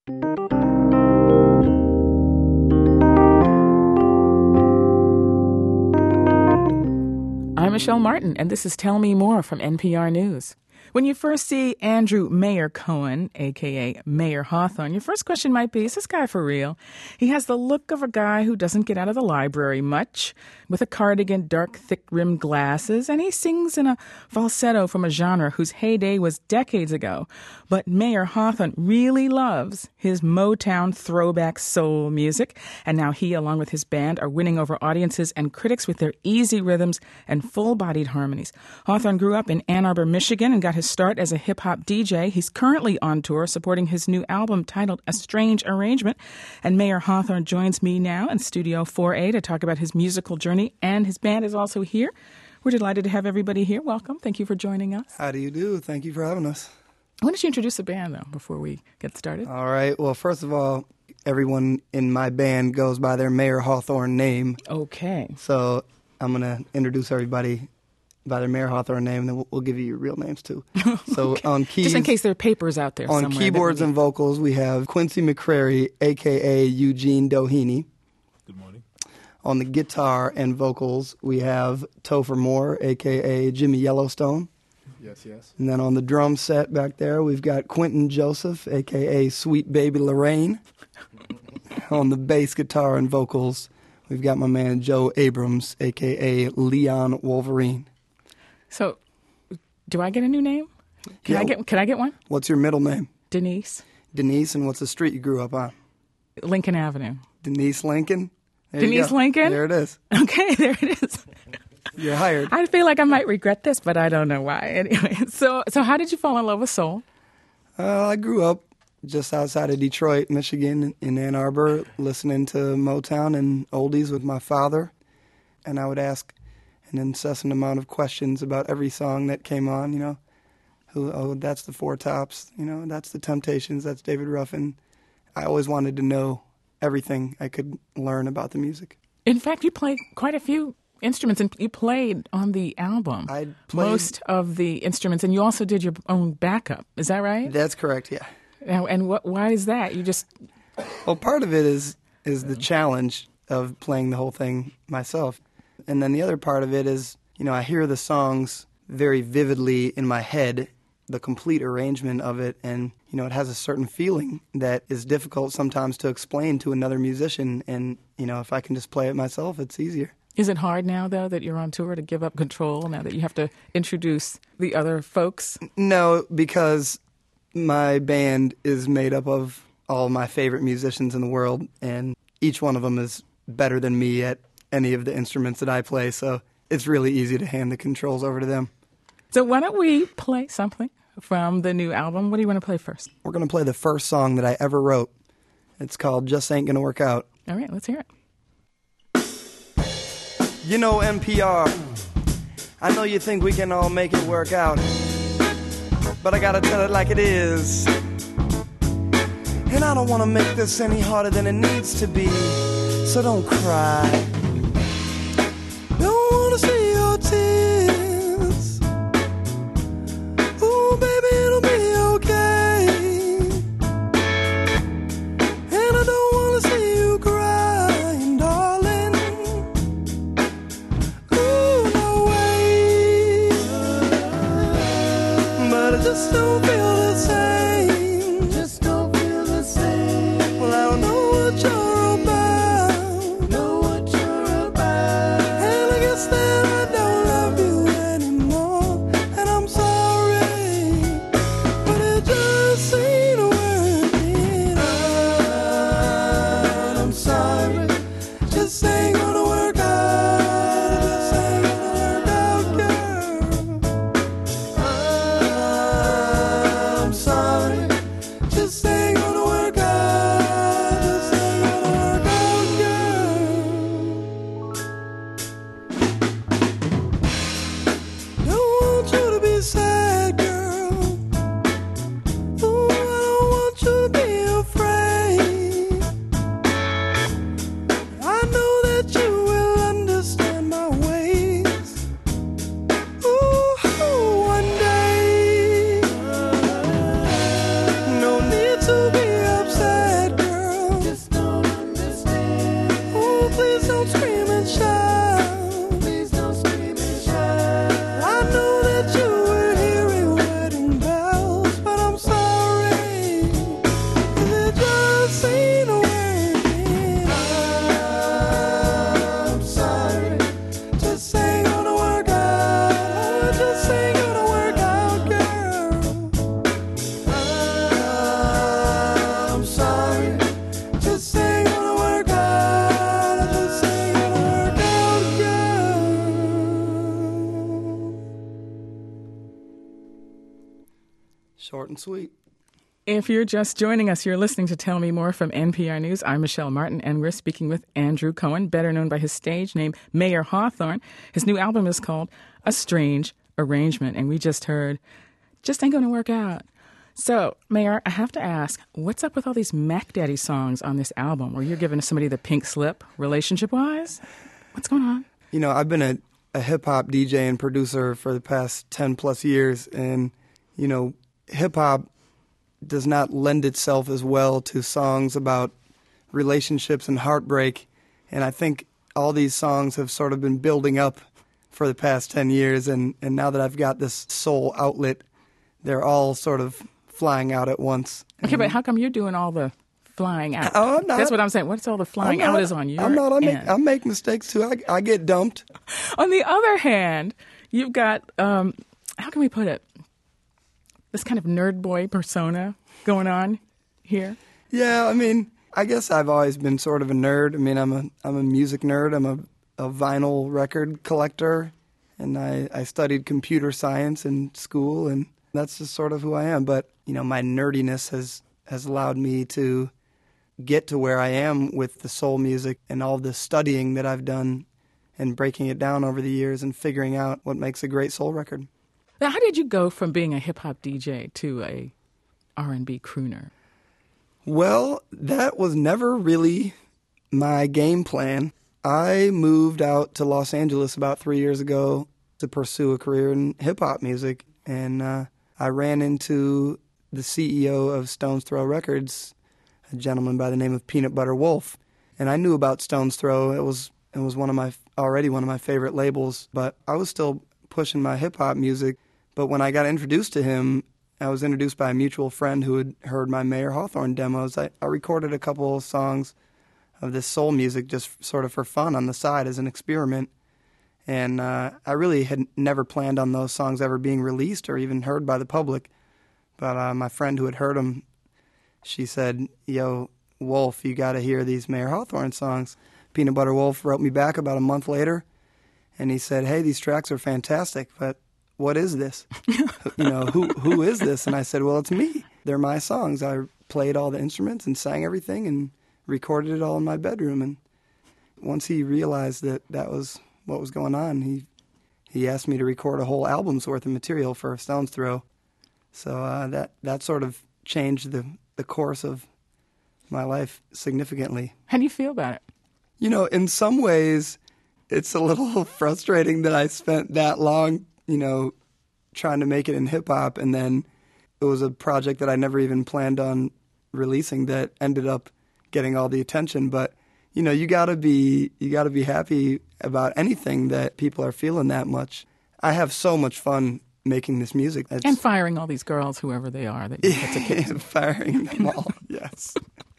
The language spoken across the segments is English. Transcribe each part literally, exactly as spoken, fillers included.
I'm Michelle Martin, and this is Tell Me More from N P R News. When you first see Andrew Mayor Cohen, a k a. Mayor Hawthorne, your first question might be, is this guy for real? He has the look of a guy who doesn't get out of the library much, with a cardigan, dark, thick-rimmed glasses, and he sings in a falsetto from a genre whose heyday was decades ago. But Mayor Hawthorne really loves his Motown throwback soul music, and now he, along with his band, are winning over audiences and critics with their easy rhythms and full-bodied harmonies. Hawthorne grew up in Ann Arbor, Michigan, and got his start as a hip-hop D J. He's currently on tour supporting his new album titled A Strange Arrangement. And Mayor Hawthorne joins me now in Studio four A to talk about his musical journey, and his band is also here. We're delighted to have everybody here. Welcome. Thank you for joining us. How do you do? Thank you for having us. Why don't you introduce the band, though, before we get started? All right. Well, first of all, everyone in my band goes by their Mayor Hawthorne name. Okay. So I'm going to introduce everybody by their Mayor Hawthorne name, and then we'll, we'll give you your real names, too. So okay. on keys, just in case there are papers out there on somewhere. keyboards and vocals, we have Quincy McCrary, a k a. Eugene Doheny. Good morning. On the guitar and vocals, we have Topher Moore, a k a. Jimmy Yellowstone. Yes, yes. And then on the drum set back there, we've got Quentin Joseph, a k a. Sweet Baby Lorraine. On the bass guitar and vocals, we've got my man Joe Abrams, a k a. Leon Wolverine. So, do I get a new name? Can Yeah. I get Can I get one? What's your middle name? Denise. Denise, and what's the street you grew up on? Lincoln Avenue. Denise Lincoln? There you Denise go. Lincoln? There it is. Okay, there it is. You're hired. I feel like I might regret this, but I don't know why. Anyway, so so how did you fall in love with soul? Uh, I grew up just outside of Detroit, Michigan, in Ann Arbor, listening to Motown and oldies with my father. And I would ask an incessant amount of questions about every song that came on, you know. Who, oh, that's the Four Tops, you know, that's the Temptations, that's David Ruffin. I always wanted to know everything I could learn about the music. In fact, you played quite a few instruments, and you played on the album I played, most of the instruments, and you also did your own backup. Is that right? That's correct, yeah. Now, and what? Why is that? You just Well, part of it is is the challenge of playing the whole thing myself. And then the other part of it is, you know, I hear the songs very vividly in my head, the complete arrangement of it, and, you know, it has a certain feeling that is difficult sometimes to explain to another musician. And, you know, if I can just play it myself, it's easier. Is it hard now, though, that you're on tour to give up control, now that you have to introduce the other folks? No, because my band is made up of all my favorite musicians in the world, and each one of them is better than me at any of the instruments that I play, so it's really easy to hand the controls over to them. So why don't we play something from the new album? What do you want to play first? We're going to play the first song that I ever wrote. It's called Just Ain't Gonna Work Out. All right, let's hear it. You know, N P R, I know you think we can all make it work out, but I gotta tell it like it is. And I don't want to make this any harder than it needs to be, so don't cry. Don't want to see your tears. Ooh, baby, it'll be okay. And I don't want to see you crying, darling. Ooh, no way. But I just don't feel the same. Just don't feel the same. Well, I don't know what you're about. Know what you're and sweet. If you're just joining us, you're listening to Tell Me More from N P R News. I'm Michelle Martin, and we're speaking with Andrew Cohen, better known by his stage name, Mayer Hawthorne. His new album is called A Strange Arrangement, and we just heard, Just Ain't Gonna Work Out. So, Mayer, I have to ask, what's up with all these Mac Daddy songs on this album where you're giving somebody the pink slip, relationship-wise? What's going on? You know, I've been a, a hip-hop D J and producer for the past ten-plus years, and, you know, hip-hop does not lend itself as well to songs about relationships and heartbreak. And I think all these songs have sort of been building up for the past ten years. And, and now that I've got this soul outlet, they're all sort of flying out at once. Okay, but how come you're doing all the flying out? Oh, I'm not. That's what I'm saying. What's all the flying I'm not, out is on your I'm not. I make, end. I make mistakes too. I, I get dumped. On the other hand, you've got, um, how can we put it? This kind of nerd boy persona going on here? Yeah, I mean, I guess I've always been sort of a nerd. I mean, I'm a I'm a music nerd. I'm a, a vinyl record collector, and I, I studied computer science in school, and that's just sort of who I am. But, you know, my nerdiness has, has allowed me to get to where I am with the soul music and all the studying that I've done and breaking it down over the years and figuring out what makes a great soul record. Now, how did you go from being a hip-hop D J to a R and B crooner? Well, that was never really my game plan. I moved out to Los Angeles about three years ago to pursue a career in hip-hop music, and uh, I ran into the C E O of Stones Throw Records, a gentleman by the name of Peanut Butter Wolf, and I knew about Stones Throw. It was it was one of my already one of my favorite labels, but I was still pushing my hip-hop music. But when I got introduced to him, I was introduced by a mutual friend who had heard my Mayer Hawthorne demos. I, I recorded a couple of songs of this soul music just sort of for fun on the side as an experiment. And uh, I really had never planned on those songs ever being released or even heard by the public. But uh, my friend who had heard them, she said, yo, Wolf, you got to hear these Mayer Hawthorne songs. Peanut Butter Wolf wrote me back about a month later, and he said, hey, these tracks are fantastic, but what is this? you know, who who is this? And I said, well, it's me. They're my songs. I played all the instruments and sang everything and recorded it all in my bedroom. And once he realized that that was what was going on, he he asked me to record a whole album's worth of material for Stones Throw. So uh, that that sort of changed the, the course of my life significantly. How do you feel about it? You know, in some ways, it's a little frustrating that I spent that long, you know, trying to make it in hip-hop, and then it was a project that I never even planned on releasing that ended up getting all the attention. But, you know, you gotta be you gotta be happy about anything that people are feeling that much. I have so much fun making this music. It's, and firing all these girls, whoever they are, that you get to kick. Firing them all, yes.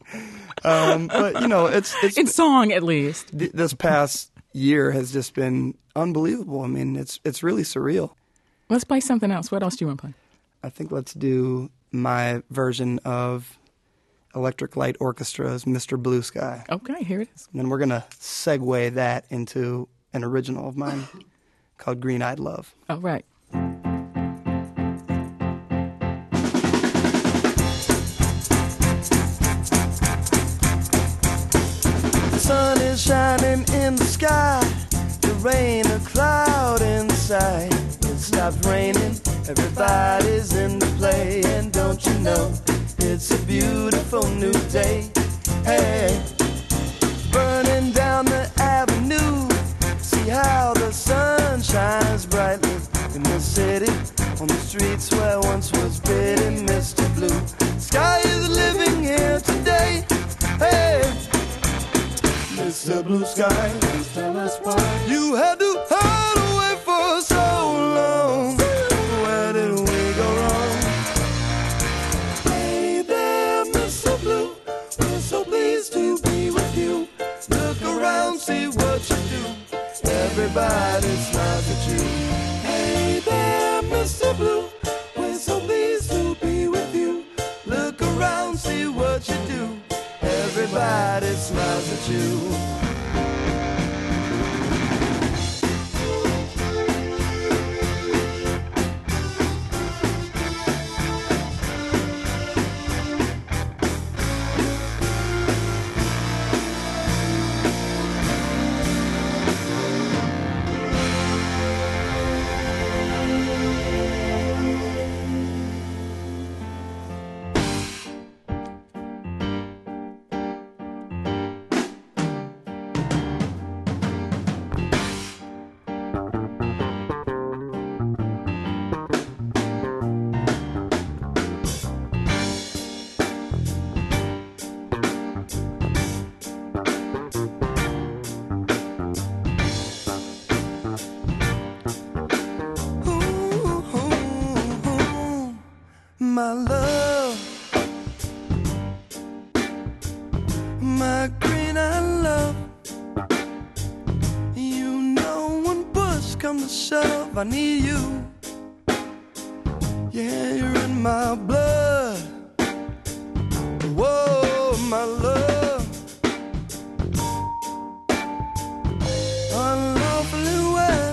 Um, but, you know, it's... it's in song, at least. Th- this past year has just been unbelievable. I mean, it's it's really surreal. Let's play something else. What else do you want to play? I think let's do my version of Electric Light Orchestra's Mister Blue Sky. Okay, here it is. And then we're going to segue that into an original of mine called Green Eyed Love. Oh, right. The sun is shining in the sky. There ain't a cloud in sight. It stopped raining. Everybody's in the play. And don't you know, it's a beautiful new day. Hey, burning down the avenue. See how the sun shines brightly in the city. On the streets where once was pretty Mister Blue. Sky is living here today. Hey, Mister Blue Sky, please tell us why you had to hide away for so long. Where did we go wrong? Hey there, Mister Blue, we're so pleased to be with you. Look around, see what you do. Everybody smiles at you. Hey there, Mister Blue, we're so pleased to be with you. Look around, see what you do. Everybody smiles at you. I need you. Yeah, you're in my blood. Whoa, my love. Unlawfully wet.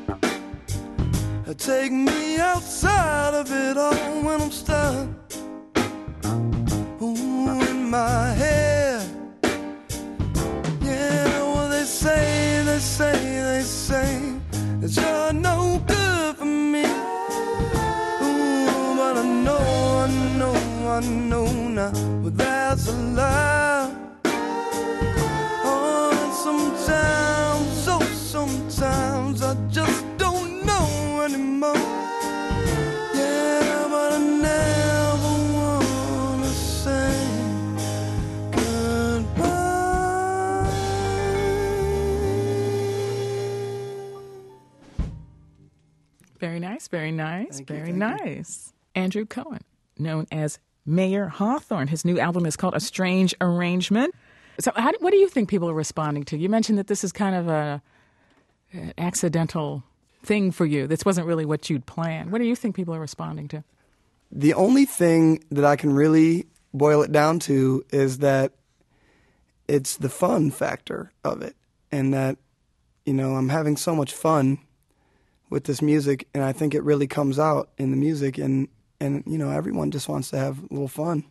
Take me outside of it all when I'm stuck. Ooh, in my head. Yeah, well they say, they say, they say that you're no good for me. Ooh, but I know, I know, I know now, but that's a lie. Oh, and sometimes, oh, sometimes I just don't know anymore. Yeah, but I never wanna say goodbye. Very nice, very nice, Thank you, very thank you. nice. Andrew Cohen, known as Mayor Hawthorne. His new album is called A Strange Arrangement. So how, what do you think people are responding to? You mentioned that this is kind of a an accidental thing for you. This wasn't really what you'd planned. What do you think people are responding to? The only thing that I can really boil it down to is that it's the fun factor of it, and that, you know, I'm having so much fun with this music, and I think it really comes out in the music, and, and you know, everyone just wants to have a little fun.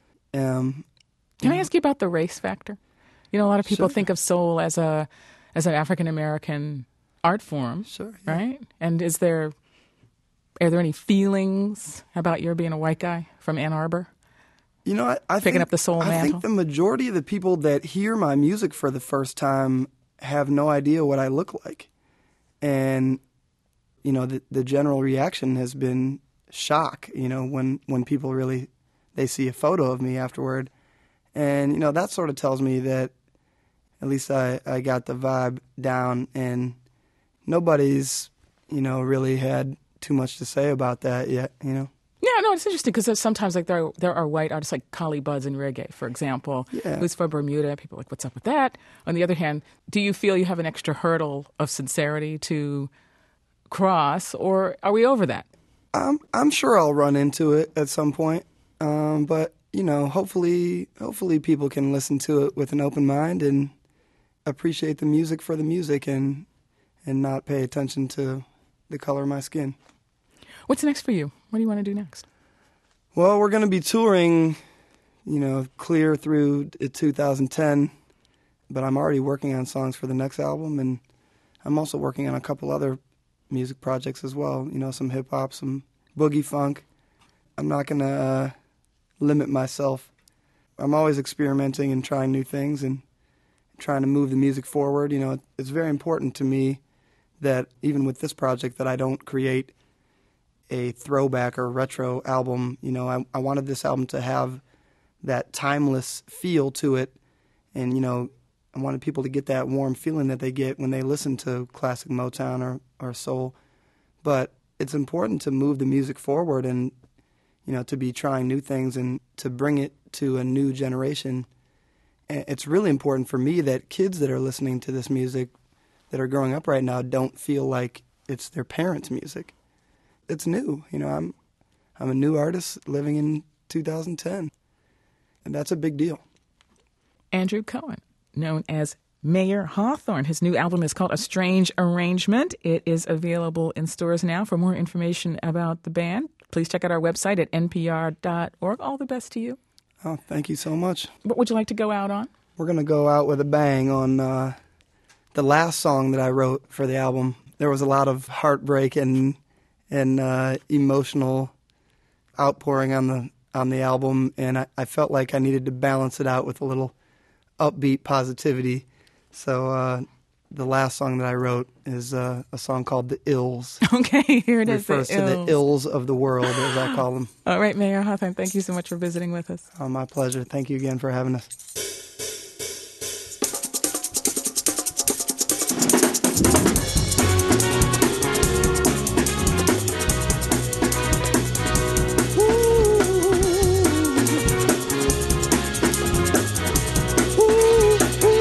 Um, Can I ask you about the race factor? You know, a lot of people Sure. think of soul as a as an African American art form, Sure, yeah. right? And is there are there any feelings about your being a white guy from Ann Arbor? You know, I, I Picking think, up the soul I mantle? think the majority of the people that hear my music for the first time have no idea what I look like. And, you know, the, the general reaction has been shock, you know, when, when people really, they see a photo of me afterward. And, you know, that sort of tells me that at least I, I got the vibe down, and nobody's, you know, really had too much to say about that yet, you know. Yeah, no, it's interesting because sometimes like there are, there are white artists like Kali Buds in reggae, for example, Yeah. who's from Bermuda. People are like, what's up with that? On the other hand, do you feel you have an extra hurdle of sincerity to cross, or are we over that? I'm I'm sure I'll run into it at some point, um, but you know, hopefully, hopefully people can listen to it with an open mind and appreciate the music for the music, and and not pay attention to the color of my skin. What's next for you? What do you want to do next? Well, we're going to be touring, you know, clear through two thousand ten, but I'm already working on songs for the next album, and I'm also working on a couple other music projects as well, you know, some hip-hop, some boogie funk. I'm not going to uh, limit myself. I'm always experimenting and trying new things and trying to move the music forward. You know, it's very important to me that even with this project that I don't create a throwback or retro album. You know, I, I wanted this album to have that timeless feel to it, and, you know, I wanted people to get that warm feeling that they get when they listen to classic Motown or, or soul. But it's important to move the music forward and, you know, to be trying new things and to bring it to a new generation. And it's really important for me that kids that are listening to this music that are growing up right now don't feel like it's their parents' music. It's new. You know, I'm I'm a new artist living in two thousand ten, and that's a big deal. Andrew Cohen, known as Mayor Hawthorne. His new album is called A Strange Arrangement. It is available in stores now. For more information about the band, please check out our website at n p r dot org. All the best to you. Oh, thank you so much. What would you like to go out on? We're going to go out with a bang on uh, the last song that I wrote for the album. There was a lot of heartbreak and and uh, emotional outpouring on the on the album, and I, I felt like I needed to balance it out with a little upbeat positivity. So uh, the last song that I wrote is uh, a song called "The Ills." Okay, here it It is. refers the to ills. the ills of the world, as I call them. All right, Mayor Hawthorne, thank you so much for visiting with us. Oh, my pleasure. Thank you again for having us.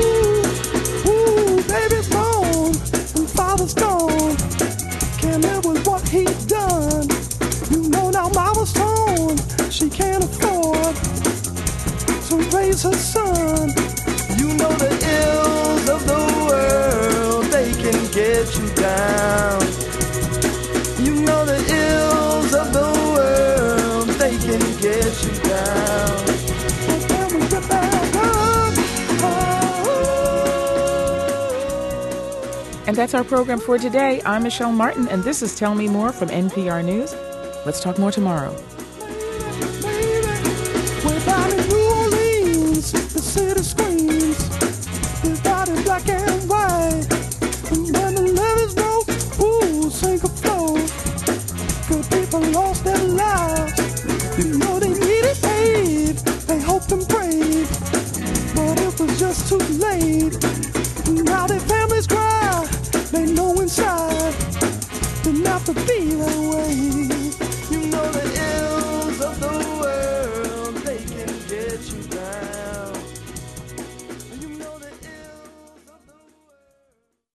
Baby's gone and father's gone. Can't live raise her son. You know the ills of the world, they can get you down. You know the ills of the world, they can get you down. But then we get back up. Oh. And that's our program for today. I'm Michelle Martin, and this is Tell Me More from N P R News. Let's talk more tomorrow. We're down in New Orleans, the city screams. We're down in black and white. And when the levees roll, ooh, sink or flow. Good people lost their lives. You know they needed aid. They hoped and prayed, but it was just too late. Now their families cry. They know inside didn't have to be that way.